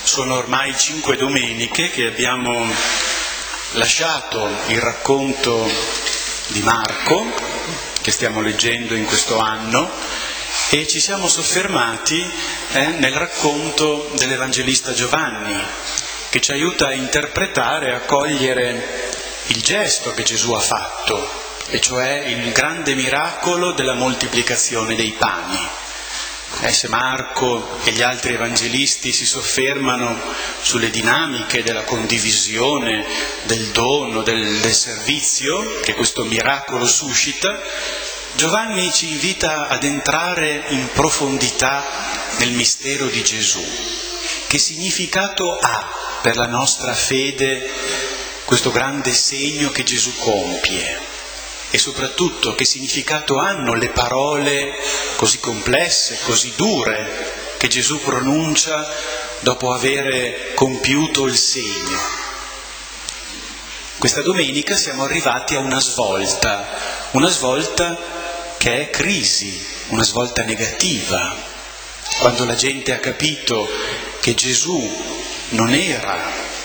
Sono ormai 5 domeniche che abbiamo lasciato il racconto di Marco, che stiamo leggendo in questo anno, e ci siamo soffermati nel racconto dell'Evangelista Giovanni, che ci aiuta a interpretare, a cogliere il gesto che Gesù ha fatto, e cioè il grande miracolo della moltiplicazione dei pani. Se Marco e gli altri evangelisti si soffermano sulle dinamiche della condivisione, del dono, del servizio che questo miracolo suscita, Giovanni ci invita ad entrare in profondità nel mistero di Gesù. Che significato ha per la nostra fede questo grande segno che Gesù compie? E soprattutto che significato hanno le parole così complesse, così dure, che Gesù pronuncia dopo aver compiuto il segno? Questa domenica siamo arrivati a una svolta che è crisi, una svolta negativa, quando la gente ha capito che Gesù non era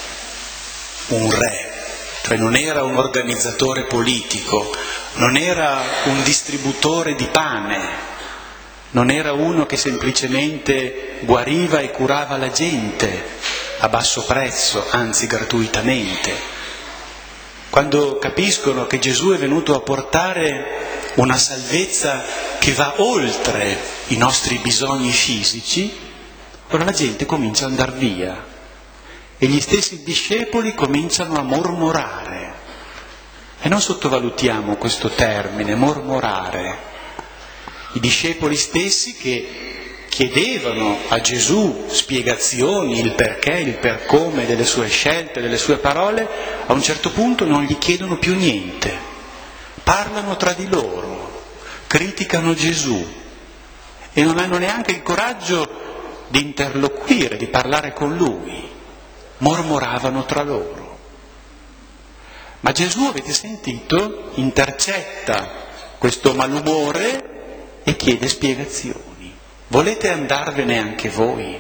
un re, cioè non era un organizzatore politico, non era un distributore di pane, non era uno che semplicemente guariva e curava la gente a basso prezzo, anzi gratuitamente. Quando capiscono che Gesù è venuto a portare una salvezza che va oltre i nostri bisogni fisici, allora la gente comincia ad andar via e gli stessi discepoli cominciano a mormorare. E non sottovalutiamo questo termine, mormorare. I discepoli stessi che chiedevano a Gesù spiegazioni, il perché, il per come delle sue scelte, delle sue parole, a un certo punto non gli chiedono più niente. Parlano tra di loro, criticano Gesù e non hanno neanche il coraggio di interloquire, di parlare con Lui. Mormoravano tra loro. Ma Gesù, avete sentito, intercetta questo malumore e chiede spiegazioni. Volete andarvene anche voi?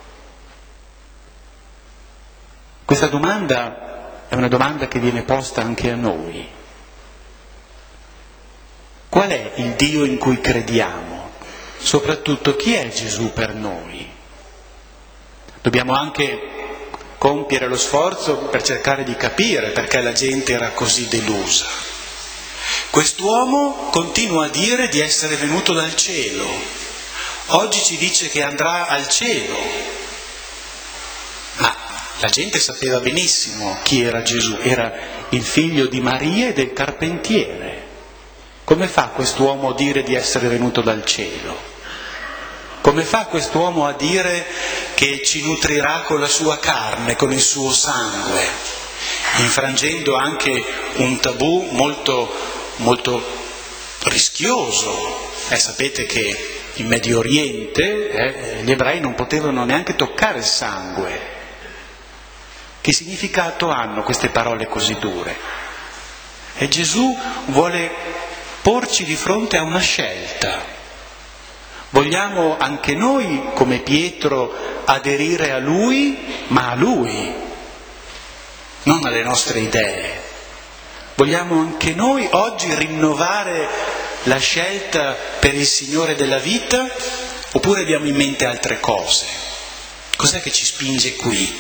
Questa domanda è una domanda che viene posta anche a noi. Qual è il Dio in cui crediamo? Soprattutto, chi è Gesù per noi? Dobbiamo anche compiere lo sforzo per cercare di capire perché la gente era così delusa. Quest'uomo continua a dire di essere venuto dal cielo. Oggi ci dice che andrà al cielo. Ma la gente sapeva benissimo chi era Gesù. Era il figlio di Maria e del carpentiere. Come fa quest'uomo a dire di essere venuto dal cielo? Come fa quest'uomo a dire che ci nutrirà con la sua carne, con il suo sangue, infrangendo anche un tabù molto rischioso? Sapete che in Medio Oriente gli ebrei non potevano neanche toccare il sangue. Che significato hanno queste parole così dure? E Gesù vuole porci di fronte a una scelta. Vogliamo anche noi, come Pietro, aderire a Lui, ma a Lui, non alle nostre idee. Vogliamo anche noi oggi rinnovare la scelta per il Signore della vita, oppure abbiamo in mente altre cose? Cos'è che ci spinge qui?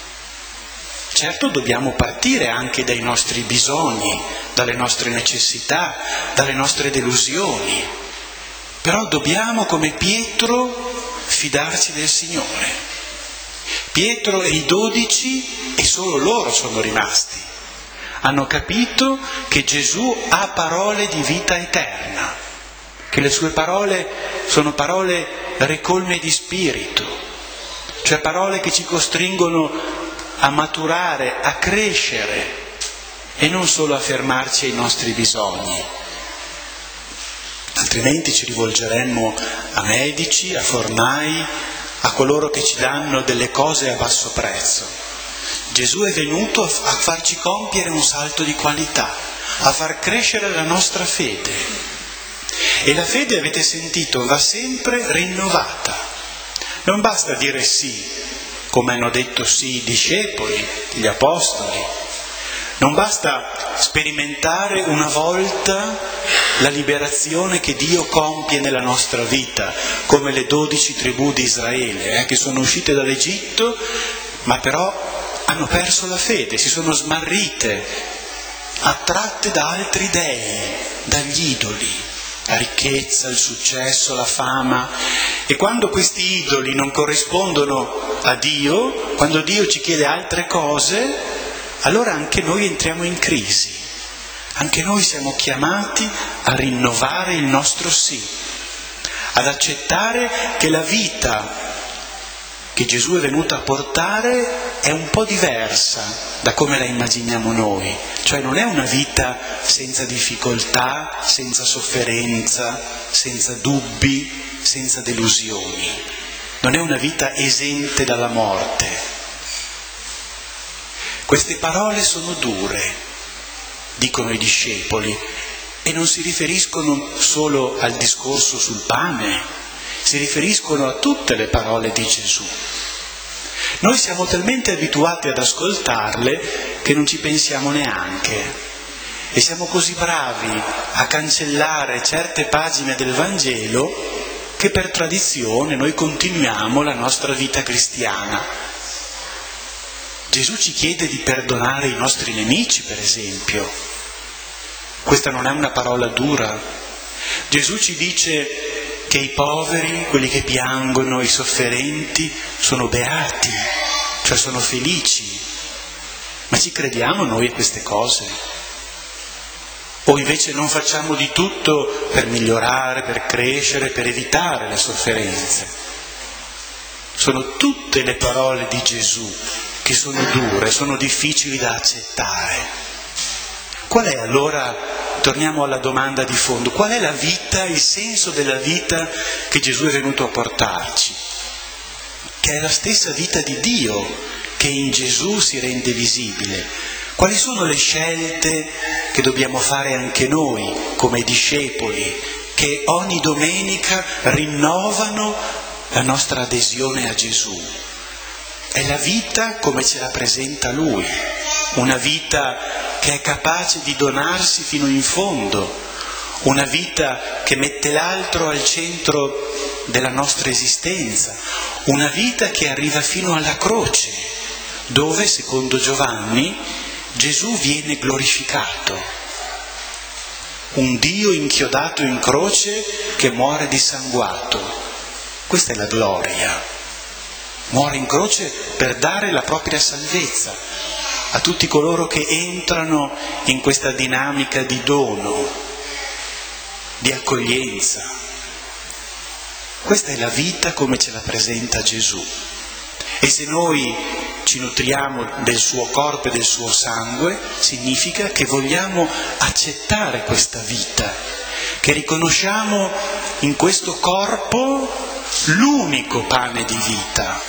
Certo, dobbiamo partire anche dai nostri bisogni, dalle nostre necessità, dalle nostre delusioni. Però dobbiamo, come Pietro, fidarci del Signore. Pietro e i 12, e solo loro sono rimasti, hanno capito che Gesù ha parole di vita eterna, che le sue parole sono parole ricolme di spirito, cioè parole che ci costringono a maturare, a crescere e non solo a fermarci ai nostri bisogni. Altrimenti ci rivolgeremmo a medici, a fornai, a coloro che ci danno delle cose a basso prezzo. Gesù è venuto a farci compiere un salto di qualità, a far crescere la nostra fede. E la fede, avete sentito, va sempre rinnovata. Non basta dire sì, come hanno detto sì i discepoli, gli apostoli. Non basta sperimentare una volta la liberazione che Dio compie nella nostra vita, come le 12 tribù di Israele, che sono uscite dall'Egitto, ma però hanno perso la fede, si sono smarrite, attratte da altri dei, dagli idoli, la ricchezza, il successo, la fama. E quando questi idoli non corrispondono a Dio, quando Dio ci chiede altre cose, allora anche noi entriamo in crisi. Anche noi siamo chiamati a rinnovare il nostro sì, ad accettare che la vita che Gesù è venuto a portare è un po' diversa da come la immaginiamo noi. Cioè non è una vita senza difficoltà, senza sofferenza, senza dubbi, senza delusioni. Non è una vita esente dalla morte. Queste parole sono dure, dicono i discepoli, e non si riferiscono solo al discorso sul pane, si riferiscono a tutte le parole di Gesù. Noi siamo talmente abituati ad ascoltarle che non ci pensiamo neanche, e siamo così bravi a cancellare certe pagine del Vangelo che per tradizione noi continuiamo la nostra vita cristiana. Gesù ci chiede di perdonare i nostri nemici, per esempio. Questa non è una parola dura. Gesù ci dice che i poveri, quelli che piangono, i sofferenti, sono beati, cioè sono felici. Ma ci crediamo noi a queste cose? O invece non facciamo di tutto per migliorare, per crescere, per evitare le sofferenze? Sono tutte le parole di Gesù che sono dure, sono difficili da accettare. Qual è allora, torniamo alla domanda di fondo, qual è la vita, il senso della vita che Gesù è venuto a portarci? Che è la stessa vita di Dio che in Gesù si rende visibile. Quali sono le scelte che dobbiamo fare anche noi come discepoli, che ogni domenica rinnovano la nostra adesione a Gesù? È la vita come ce la presenta Lui, una vita che è capace di donarsi fino in fondo, una vita che mette l'altro al centro della nostra esistenza, una vita che arriva fino alla croce, dove, secondo Giovanni, Gesù viene glorificato. Un Dio inchiodato in croce che muore dissanguato. Questa è la gloria. Muore in croce per dare la propria salvezza a tutti coloro che entrano in questa dinamica di dono, di accoglienza. Questa è la vita come ce la presenta Gesù. E se noi ci nutriamo del suo corpo e del suo sangue, significa che vogliamo accettare questa vita, che riconosciamo in questo corpo l'unico pane di vita.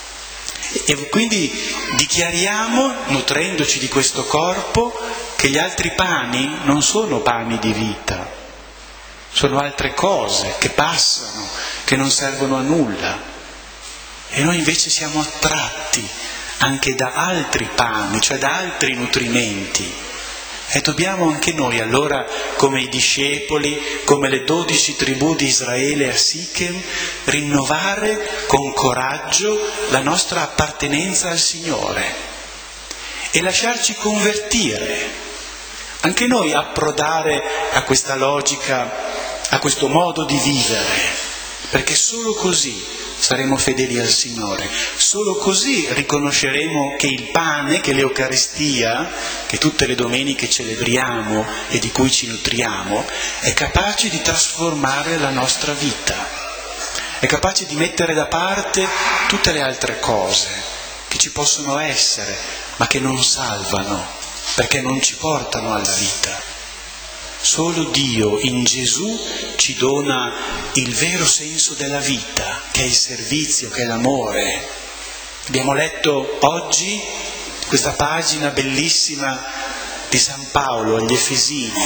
E quindi dichiariamo, nutrendoci di questo corpo, che gli altri pani non sono pani di vita, sono altre cose che passano, che non servono a nulla. E noi invece siamo attratti anche da altri pani, cioè da altri nutrimenti. E dobbiamo anche noi allora, come i discepoli, come le 12 tribù di Israele a Sichem, rinnovare con coraggio la nostra appartenenza al Signore e lasciarci convertire. Anche noi approdare a questa logica, a questo modo di vivere, perché solo così saremo fedeli al Signore, solo così riconosceremo che il pane, che l'Eucaristia, che tutte le domeniche celebriamo e di cui ci nutriamo, è capace di trasformare la nostra vita, è capace di mettere da parte tutte le altre cose che ci possono essere, ma che non salvano, perché non ci portano alla vita. Solo Dio in Gesù ci dona il vero senso della vita, che è il servizio, che è l'amore. Abbiamo letto oggi questa pagina bellissima di San Paolo agli Efesini.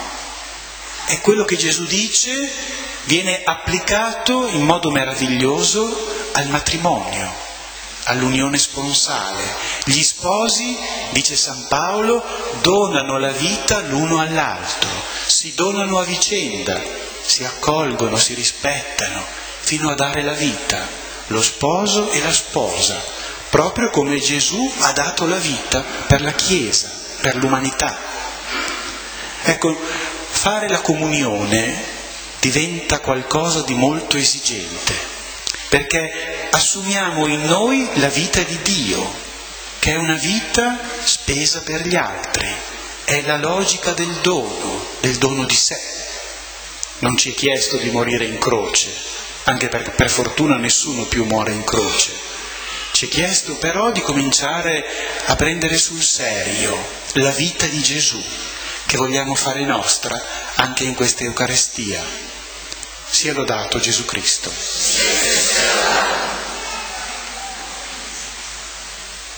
E quello che Gesù dice viene applicato in modo meraviglioso al matrimonio. all'unione sponsale. Gli sposi, dice San Paolo, donano la vita l'uno all'altro, si donano a vicenda, si accolgono, si rispettano, fino a dare la vita, lo sposo e la sposa, proprio come Gesù ha dato la vita per la Chiesa, per l'umanità. Ecco, fare la comunione diventa qualcosa di molto esigente, perché assumiamo in noi la vita di Dio, che è una vita spesa per gli altri, è la logica del dono di sé. Non ci è chiesto di morire in croce, anche perché per fortuna nessuno più muore in croce. Ci è chiesto però di cominciare a prendere sul serio la vita di Gesù, che vogliamo fare nostra anche in questa Eucaristia. Sia lodato Gesù Cristo.